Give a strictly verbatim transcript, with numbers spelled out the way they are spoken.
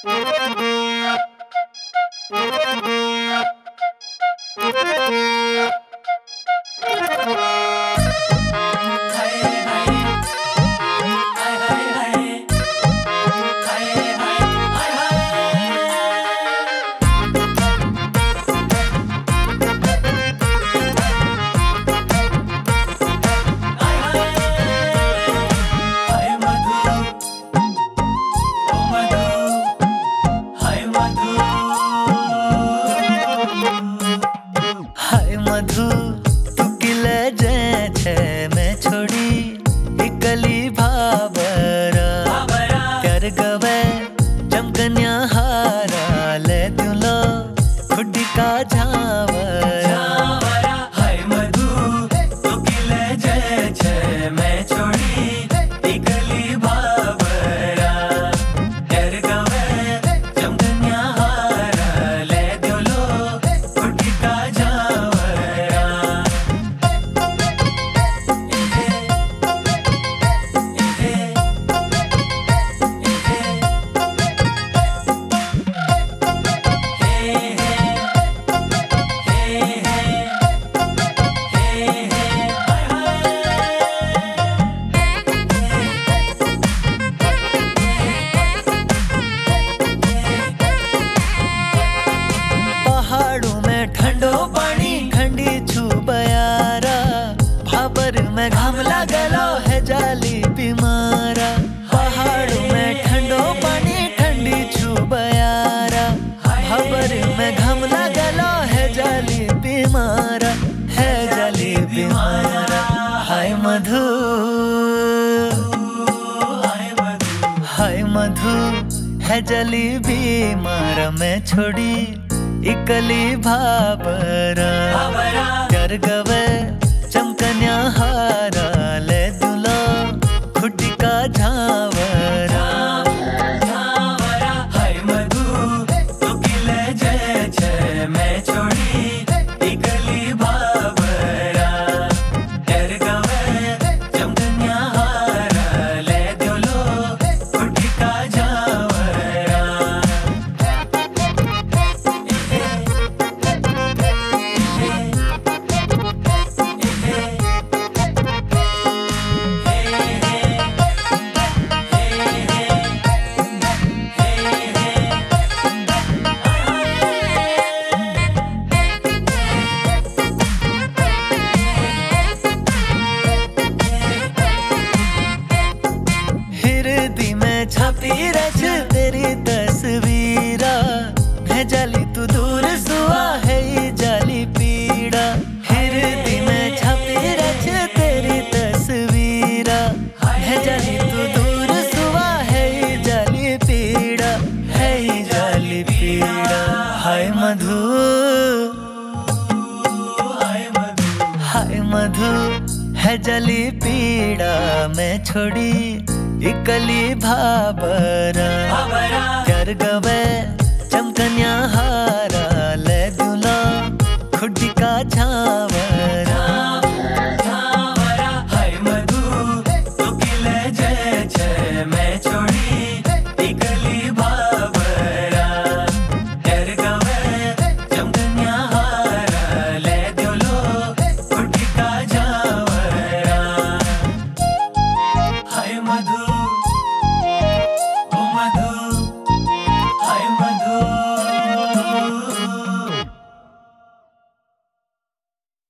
मधु तू किले जे छे मैं छोड़ी इकली भाबरा कर गवे चमकन्या हारा ले तुलो खुडी का झावरा। हाय मधु तू किले जे छे मैं छोड़ी इकली भाबरा कर गवे चमकन्या हारा ले तुलो खुडी का ठंडो पानी ठंडी छू बयारा भाबर में घाम लागलो है जाली बीमारा। पहाड़ों में ठंडो पानी ठंडी छू बयारा भाबर में घाम लागलो है जाली बीमारा है जाली बीमारा। हाय मधु हाय मधु है जली बीमारा मैं छोड़ी इकली भाबरा कर गवे चमकन्या हारा ले दुला खुटी का झावरा। हाय मधु तू किले जे छे मैं छोड़ी इकली भाबरा कर गवे चमकन्या हारा ले दुलो खुटी का झावरा। छापी रच तेरी तस्वीरा है जाली तू दूर सुआ है जाली पीड़ा। हृदय में छापी रच तेरी तस्वीरा है जाली तू दूर सुआ है जाली पीड़ा है जाली पीड़ा। हाय मधु हाय मधु है जली पीड़ा मैं छोड़ी इकली भाबरा कर गवे